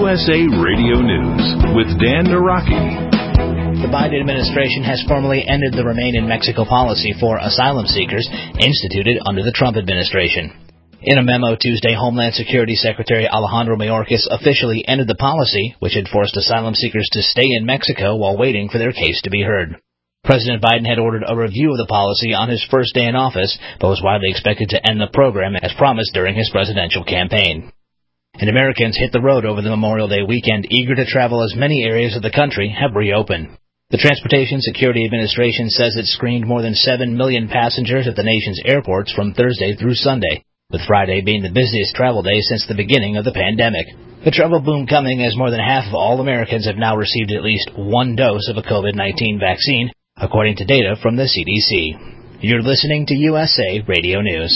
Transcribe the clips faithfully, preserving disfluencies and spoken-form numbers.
S A Radio News with Dan Naraki. The Biden administration has formally ended the Remain in Mexico policy for asylum seekers instituted under the Trump administration. In a memo Tuesday, Homeland Security Secretary Alejandro Mayorkas officially ended the policy, which had forced asylum seekers to stay in Mexico while waiting for their case to be heard. President Biden had ordered a review of the policy on his first day in office, but was widely expected to end the program as promised during his presidential campaign. And Americans hit the road over the Memorial Day weekend, eager to travel as many areas of the country have reopened. The Transportation Security Administration says it screened more than seven million passengers at the nation's airports from Thursday through Sunday, with Friday being the busiest travel day since the beginning of the pandemic. The travel boom coming as more than half of all Americans have now received at least one dose of a COVID nineteen vaccine, according to data from the C D C. You're listening to U S A Radio News.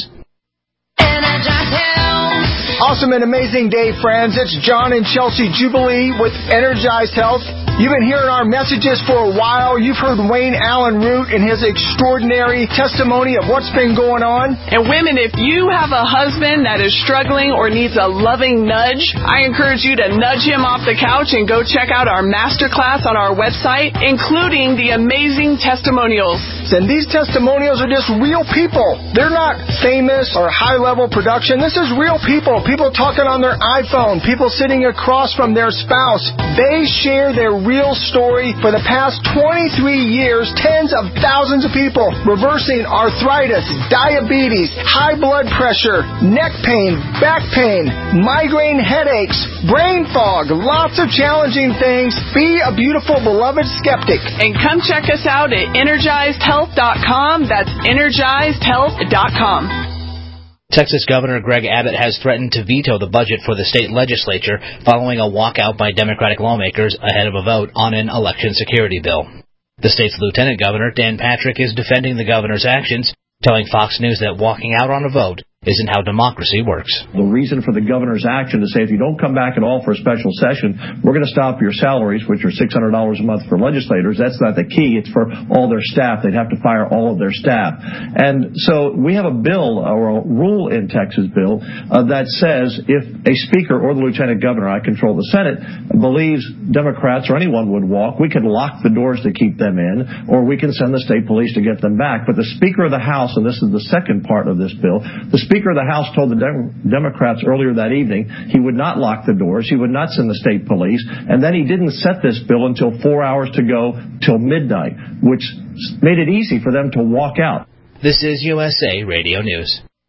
Awesome and amazing day, friends. It's John and Chelsea Jubilee with Energized Health. You've been hearing our messages for a while. You've heard Wayne Allen Root and his extraordinary testimony of what's been going on. And women, if you have a husband that is struggling or needs a loving nudge, I encourage you to nudge him off the couch and go check out our masterclass on our website, including the amazing testimonials. And these testimonials are just real people. They're not famous or high-level production. This is real people. People talking on their iPhone. People sitting across from their spouse. They share their real story. For the past twenty-three years, tens of thousands of people reversing arthritis, diabetes, high blood pressure, neck pain, back pain, migraine headaches, brain fog, lots of challenging things. Be a beautiful, beloved skeptic. And come check us out at energized health dot com. That's energized health dot com. Texas Governor Greg Abbott has threatened to veto the budget for the state legislature following a walkout by Democratic lawmakers ahead of a vote on an election security bill. The state's Lieutenant Governor, Dan Patrick, is defending the governor's actions, telling Fox News that walking out on a vote isn't how democracy works. The reason for the governor's action to say if you don't come back at all for a special session, we're going to stop your salaries, which are six hundred dollars a month for legislators. That's not the key. It's for all their staff. They'd have to fire all of their staff. And so we have a bill, or a rule in Texas bill, uh, that says if a speaker or the lieutenant governor, I control the Senate, believes Democrats or anyone would walk, we could lock the doors to keep them in, or we can send the state police to get them back. But the Speaker of the House, and this is the second part of this bill, the Speaker of the House told the Dem- Democrats earlier that evening he would not lock the doors, he would not send the state police, and then he didn't set this bill until four hours to go till midnight, which made it easy for them to walk out. This is U S A Radio News.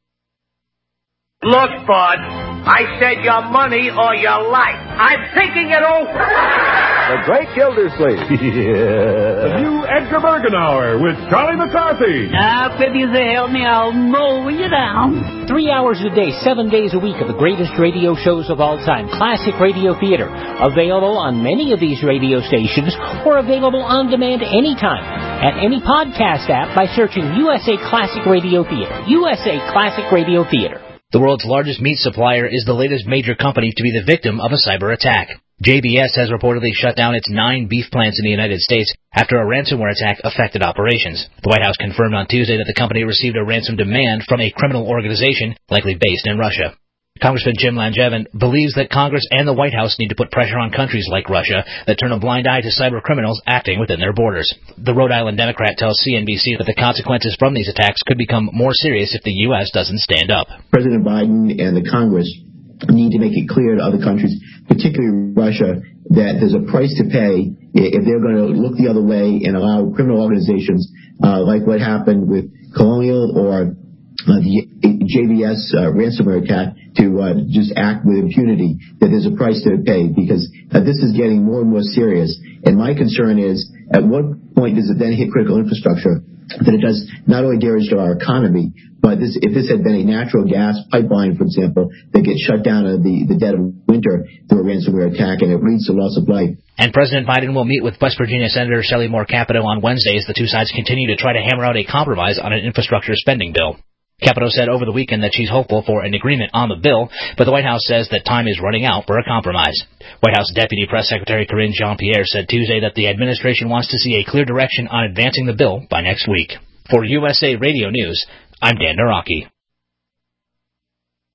Look, bud, I said your money or your life. I'm thinking it over. The Great Gildersleeve. Yeah. The new Edgar Bergen Hour with Charlie McCarthy. Now, if you say help me, I'll mow you down. Three hours a day, seven days a week of the greatest radio shows of all time. Classic Radio Theater. Available on many of these radio stations or available on demand anytime at any podcast app by searching U S A Classic Radio Theater. U S A Classic Radio Theater. The world's largest meat supplier is the latest major company to be the victim of a cyber attack. J B S has reportedly shut down its nine beef plants in the United States after a ransomware attack affected operations. The White House confirmed on Tuesday that the company received a ransom demand from a criminal organization likely based in Russia. Congressman Jim Langevin believes that Congress and the White House need to put pressure on countries like Russia that turn a blind eye to cyber criminals acting within their borders. The Rhode Island Democrat tells C N B C that the consequences from these attacks could become more serious if the U S doesn't stand up. President Biden and the Congress need to make it clear to other countries, particularly Russia, that there's a price to pay if they're going to look the other way and allow criminal organizations uh, like what happened with Colonial or Uh, the J B S uh, ransomware attack to uh, just act with impunity, that there's a price to pay, because uh, this is getting more and more serious. And my concern is, at what point does it then hit critical infrastructure that it does not only damage to our economy, but this, if this had been a natural gas pipeline, for example, that gets shut down in the, the dead of winter through a ransomware attack, and it leads to loss of life. And President Biden will meet with West Virginia Senator Shelley Moore Capito on Wednesday as the two sides continue to try to hammer out a compromise on an infrastructure spending bill. Capito said over the weekend that she's hopeful for an agreement on the bill, but the White House says that time is running out for a compromise. White House Deputy Press Secretary Karine Jean-Pierre said Tuesday that the administration wants to see a clear direction on advancing the bill by next week. For U S A Radio News, I'm Dan Naraki.